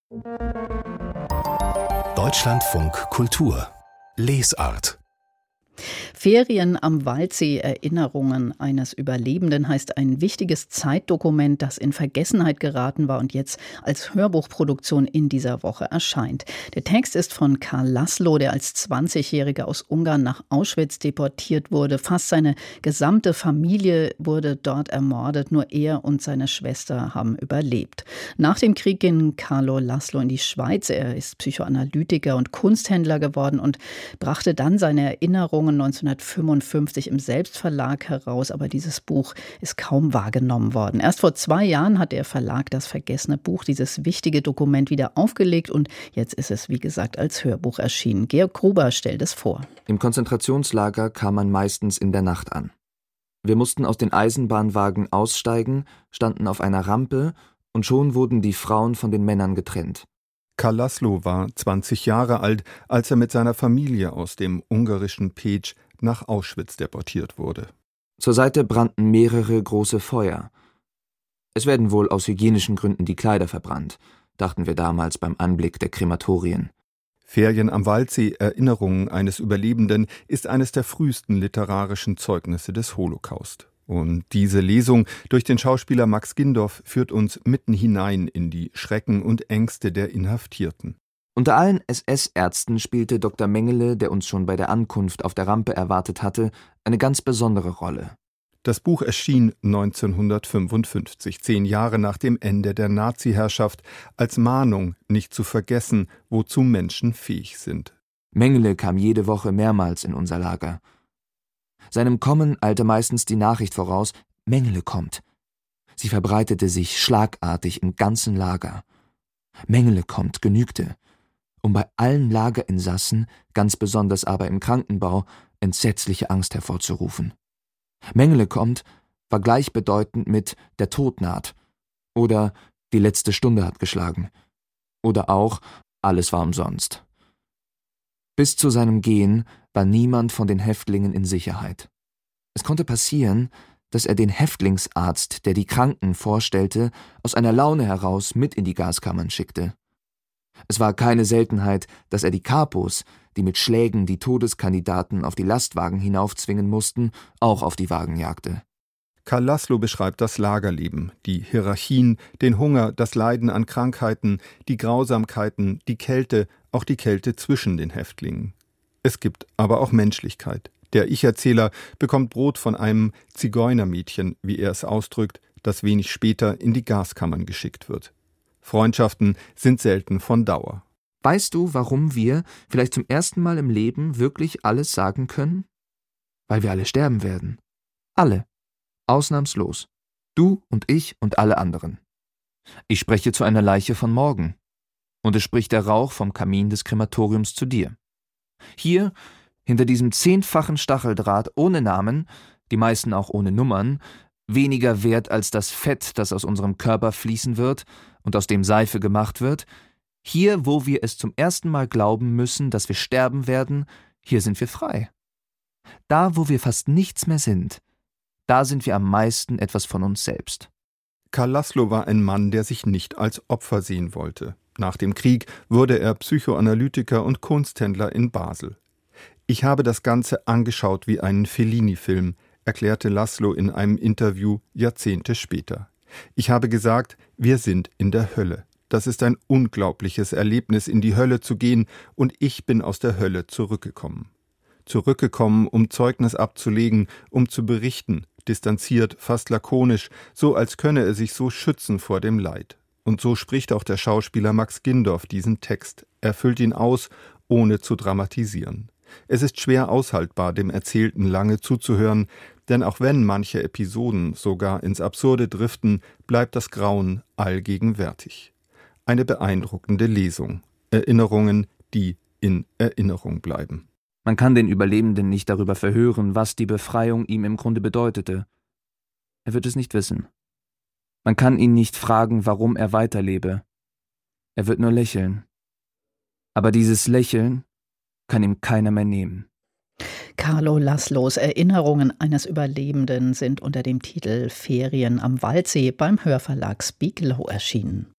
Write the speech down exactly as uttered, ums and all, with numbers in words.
Deutschlandfunk Kultur Lesart. Ferien am Waldsee, Erinnerungen eines Überlebenden heißt ein wichtiges Zeitdokument, das in Vergessenheit geraten war und jetzt als Hörbuchproduktion in dieser Woche erscheint. Der Text ist von Karl Laszlo, der als zwanzigjähriger aus Ungarn nach Auschwitz deportiert wurde. Fast seine gesamte Familie wurde dort ermordet, nur er und seine Schwester haben überlebt. Nach dem Krieg ging Carlo Laszlo in die Schweiz. Er ist Psychoanalytiker und Kunsthändler geworden und brachte dann seine Erinnerungen neunzehnhundertfünfundfünfzig im Selbstverlag heraus, aber dieses Buch ist kaum wahrgenommen worden. Erst vor zwei Jahren hat der Verlag das vergessene Buch, dieses wichtige Dokument, wieder aufgelegt und jetzt ist es, wie gesagt, als Hörbuch erschienen. Georg Gruber stellt es vor. Im Konzentrationslager kam man meistens in der Nacht an. Wir mussten aus den Eisenbahnwagen aussteigen, standen auf einer Rampe und schon wurden die Frauen von den Männern getrennt. Karl Laszlo war zwanzig Jahre alt, als er mit seiner Familie aus dem ungarischen Pécs nach Auschwitz deportiert wurde. Zur Seite brannten mehrere große Feuer. Es werden wohl aus hygienischen Gründen die Kleider verbrannt, dachten wir damals beim Anblick der Krematorien. Ferien am Waldsee, Erinnerungen eines Überlebenden, ist eines der frühesten literarischen Zeugnisse des Holocaust. Und diese Lesung durch den Schauspieler Max Gindorf führt uns mitten hinein in die Schrecken und Ängste der Inhaftierten. Unter allen S S-Ärzten spielte Doktor Mengele, der uns schon bei der Ankunft auf der Rampe erwartet hatte, eine ganz besondere Rolle. Das Buch erschien neunzehnhundertfünfundfünfzig, zehn Jahre nach dem Ende der Nazi-Herrschaft, als Mahnung, nicht zu vergessen, wozu Menschen fähig sind. Mengele kam jede Woche mehrmals in unser Lager. Seinem Kommen eilte meistens die Nachricht voraus, Mengele kommt. Sie verbreitete sich schlagartig im ganzen Lager. Mengele kommt genügte, um bei allen Lagerinsassen, ganz besonders aber im Krankenbau, entsetzliche Angst hervorzurufen. Mengele kommt war gleichbedeutend mit der Tod naht oder die letzte Stunde hat geschlagen oder auch alles war umsonst. Bis zu seinem Gehen war niemand von den Häftlingen in Sicherheit. Es konnte passieren, dass er den Häftlingsarzt, der die Kranken vorstellte, aus einer Laune heraus mit in die Gaskammern schickte. Es war keine Seltenheit, dass er die Kapos, die mit Schlägen die Todeskandidaten auf die Lastwagen hinaufzwingen mussten, auch auf die Wagen jagte. Karl Laszlo beschreibt das Lagerleben, die Hierarchien, den Hunger, das Leiden an Krankheiten, die Grausamkeiten, die Kälte, auch die Kälte zwischen den Häftlingen. Es gibt aber auch Menschlichkeit. Der Ich-Erzähler bekommt Brot von einem Zigeunermädchen, wie er es ausdrückt, das wenig später in die Gaskammern geschickt wird. Freundschaften sind selten von Dauer. Weißt du, warum wir vielleicht zum ersten Mal im Leben wirklich alles sagen können? Weil wir alle sterben werden. Alle. Ausnahmslos. Du und ich und alle anderen. Ich spreche zu einer Leiche von morgen. Und es spricht der Rauch vom Kamin des Krematoriums zu dir. Hier, hinter diesem zehnfachen Stacheldraht ohne Namen, die meisten auch ohne Nummern, weniger wert als das Fett, das aus unserem Körper fließen wird und aus dem Seife gemacht wird, hier, wo wir es zum ersten Mal glauben müssen, dass wir sterben werden, hier sind wir frei. Da, wo wir fast nichts mehr sind, da sind wir am meisten etwas von uns selbst. Karl Laszlo war ein Mann, der sich nicht als Opfer sehen wollte. Nach dem Krieg wurde er Psychoanalytiker und Kunsthändler in Basel. Ich habe das Ganze angeschaut wie einen Fellini-Film, erklärte Laszlo in einem Interview Jahrzehnte später. Ich habe gesagt, wir sind in der Hölle. Das ist ein unglaubliches Erlebnis, in die Hölle zu gehen, und ich bin aus der Hölle zurückgekommen. Zurückgekommen, um Zeugnis abzulegen, um zu berichten, distanziert, fast lakonisch, so als könne er sich so schützen vor dem Leid. Und so spricht auch der Schauspieler Max Gindorf diesen Text. Er füllt ihn aus, ohne zu dramatisieren. Es ist schwer aushaltbar, dem Erzählten lange zuzuhören, denn auch wenn manche Episoden sogar ins Absurde driften, bleibt das Grauen allgegenwärtig. Eine beeindruckende Lesung. Erinnerungen, die in Erinnerung bleiben. Man kann den Überlebenden nicht darüber verhören, was die Befreiung ihm im Grunde bedeutete. Er wird es nicht wissen. Man kann ihn nicht fragen, warum er weiterlebe. Er wird nur lächeln. Aber dieses Lächeln kann ihm keiner mehr nehmen. Carlo Laszlos Erinnerungen eines Überlebenden sind unter dem Titel Ferien am Waldsee beim Hörverlag Spiekelau erschienen.